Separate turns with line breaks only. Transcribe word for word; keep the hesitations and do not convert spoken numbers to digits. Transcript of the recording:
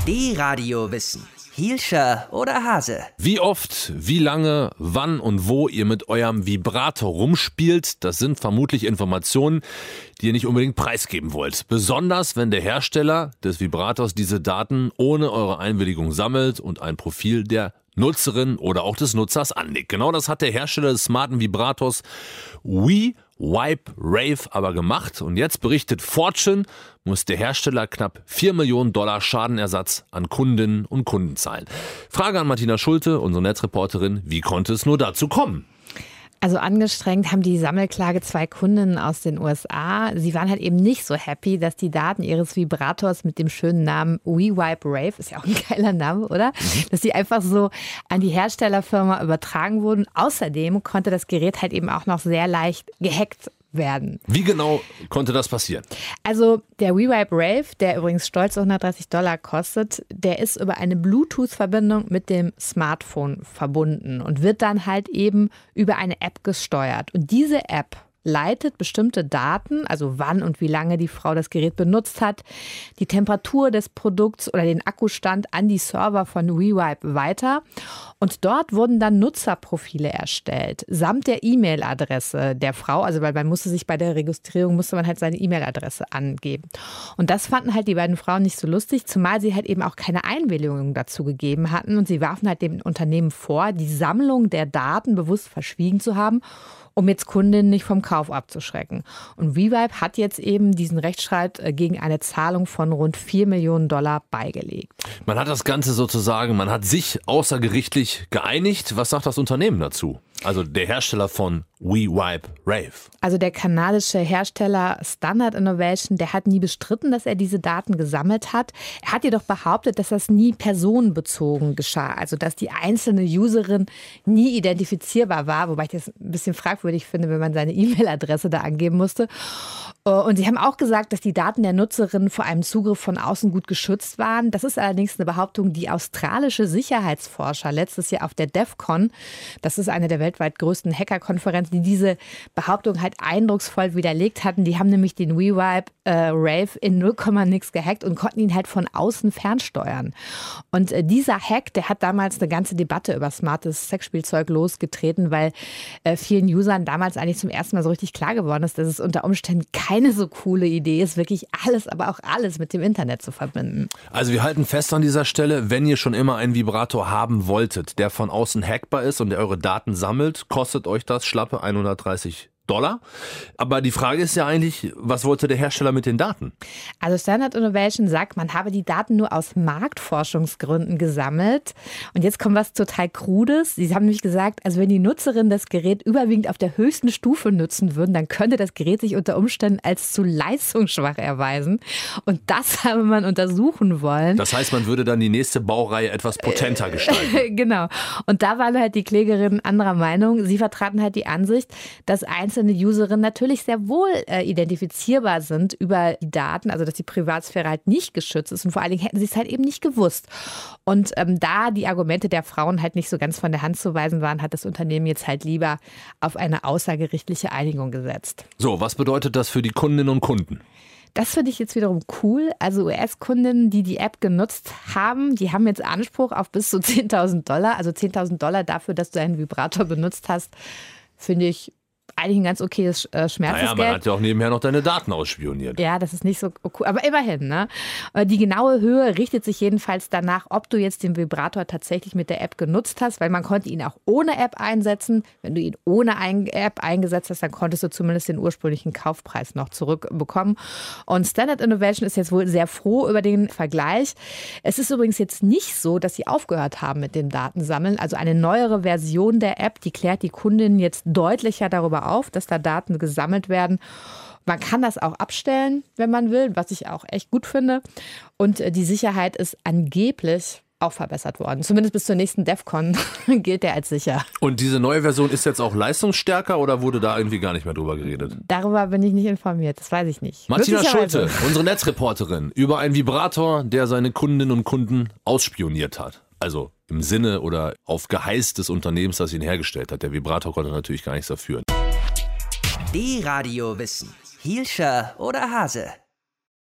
D-Radio Wissen. Hielscher oder Hase?
Wie oft, wie lange, wann und wo ihr mit eurem Vibrator rumspielt, das sind vermutlich Informationen, die ihr nicht unbedingt preisgeben wollt. Besonders, wenn der Hersteller des Vibrators diese Daten ohne eure Einwilligung sammelt und ein Profil der Nutzerin oder auch des Nutzers anlegt. Genau das hat der Hersteller des smarten Vibrators WeVibe Rave aber gemacht. Und jetzt berichtet Fortune, muss der Hersteller knapp vier Millionen Dollar Schadenersatz an Kundinnen und Kunden zahlen. Frage an Martina Schulte, unsere Netzreporterin, wie konnte es nur dazu kommen?
Also angestrengt haben die Sammelklage zwei Kundinnen aus den U S A. Sie waren halt eben nicht so happy, dass die Daten ihres Vibrators mit dem schönen Namen WeVibe Rave, ist ja auch ein geiler Name, oder? Mhm. Dass die einfach so an die Herstellerfirma übertragen wurden. Außerdem konnte das Gerät halt eben auch noch sehr leicht gehackt werden.
Wie genau konnte das passieren?
Also der WeVibe Rave, der übrigens stolz hundertdreißig Dollar kostet, der ist über eine Bluetooth-Verbindung mit dem Smartphone verbunden und wird dann halt eben über eine App gesteuert. Und diese App leitet bestimmte Daten, also wann und wie lange die Frau das Gerät benutzt hat, die Temperatur des Produkts oder den Akkustand an die Server von WeVibe weiter. Und dort wurden dann Nutzerprofile erstellt, samt der E-Mail-Adresse der Frau. Also weil man musste sich bei der Registrierung, musste man halt seine E-Mail-Adresse angeben. Und das fanden halt die beiden Frauen nicht so lustig, zumal sie halt eben auch keine Einwilligung dazu gegeben hatten. Und sie warfen halt dem Unternehmen vor, die Sammlung der Daten bewusst verschwiegen zu haben, um jetzt Kundinnen nicht vom Kauf abzuschrecken. Und WeVibe hat jetzt eben diesen Rechtsstreit gegen eine Zahlung von rund vier Millionen Dollar beigelegt.
Man hat das Ganze sozusagen, man hat sich außergerichtlich geeinigt. Was sagt das Unternehmen dazu? Also der Hersteller von WeVibe Rave.
Also der kanadische Hersteller Standard Innovation, der hat nie bestritten, dass er diese Daten gesammelt hat. Er hat jedoch behauptet, dass das nie personenbezogen geschah. Also dass die einzelne Userin nie identifizierbar war, wobei ich das ein bisschen fragwürdig finde, wenn man seine E-Mail-Adresse da angeben musste. Und sie haben auch gesagt, dass die Daten der Nutzerin vor einem Zugriff von außen gut geschützt waren. Das ist allerdings eine Behauptung, die australische Sicherheitsforscher letztes Jahr auf der DEFCON, das ist eine der weltweit größten Hackerkonferenzen, die diese Behauptung halt eindrucksvoll widerlegt hatten. Die haben nämlich den WeVibe äh, Rave in null Komma nix gehackt und konnten ihn halt von außen fernsteuern. Und äh, dieser Hack, der hat damals eine ganze Debatte über smartes Sexspielzeug losgetreten, weil äh, vielen Usern damals eigentlich zum ersten Mal so richtig klar geworden ist, dass es unter Umständen keine so coole Idee ist, wirklich alles, aber auch alles mit dem Internet zu verbinden.
Also wir halten fest an dieser Stelle, wenn ihr schon immer einen Vibrator haben wolltet, der von außen hackbar ist und der eure Daten sammelt, kostet euch das schlappe hundertdreißig Dollar. Aber die Frage ist ja eigentlich, was wollte der Hersteller mit den Daten?
Also Standard Innovation sagt, man habe die Daten nur aus Marktforschungsgründen gesammelt. Und jetzt kommt was total Krudes. Sie haben nämlich gesagt, also wenn die Nutzerinnen das Gerät überwiegend auf der höchsten Stufe nutzen würden, dann könnte das Gerät sich unter Umständen als zu leistungsschwach erweisen. Und das habe man untersuchen wollen.
Das heißt, man würde dann die nächste Baureihe etwas potenter gestalten.
Genau. Und da waren halt die Klägerinnen anderer Meinung. Sie vertraten halt die Ansicht, dass einzelne Userinnen natürlich sehr wohl äh, identifizierbar sind über die Daten, also dass die Privatsphäre halt nicht geschützt ist und vor allen Dingen hätten sie es halt eben nicht gewusst. Und ähm, da die Argumente der Frauen halt nicht so ganz von der Hand zu weisen waren, hat das Unternehmen jetzt halt lieber auf eine außergerichtliche Einigung gesetzt.
So, was bedeutet das für die Kundinnen und Kunden?
Das finde ich jetzt wiederum cool. Also U S-Kundinnen, die die App genutzt haben, die haben jetzt Anspruch auf bis zu zehntausend Dollar. Also zehntausend Dollar dafür, dass du einen Vibrator benutzt hast, finde ich eigentlich ein ganz okayes äh, Schmerzensgeld.
Naja, man hat ja auch nebenher noch deine Daten ausspioniert.
Ja, das ist nicht so cool, aber immerhin. Ne? Die genaue Höhe richtet sich jedenfalls danach, ob du jetzt den Vibrator tatsächlich mit der App genutzt hast, weil man konnte ihn auch ohne App einsetzen. Wenn du ihn ohne ein App eingesetzt hast, dann konntest du zumindest den ursprünglichen Kaufpreis noch zurückbekommen. Und Standard Innovation ist jetzt wohl sehr froh über den Vergleich. Es ist übrigens jetzt nicht so, dass sie aufgehört haben mit dem Datensammeln. Also eine neuere Version der App, die klärt die Kundinnen jetzt deutlicher darüber auf, dass da Daten gesammelt werden. Man kann das auch abstellen, wenn man will, was ich auch echt gut finde. Und die Sicherheit ist angeblich auch verbessert worden. Zumindest bis zur nächsten DEFCON gilt der als sicher.
Und diese neue Version ist jetzt auch leistungsstärker oder wurde da irgendwie gar nicht mehr drüber geredet?
Darüber bin ich nicht informiert, das weiß ich nicht.
Martina Schulte, unsere Netzreporterin, über einen Vibrator, der seine Kundinnen und Kunden ausspioniert hat. Also im Sinne oder auf Geheiß des Unternehmens, das ihn hergestellt hat. Der Vibrator konnte natürlich gar nichts dafür.
D-Radio Wissen. Hielscher oder Hase?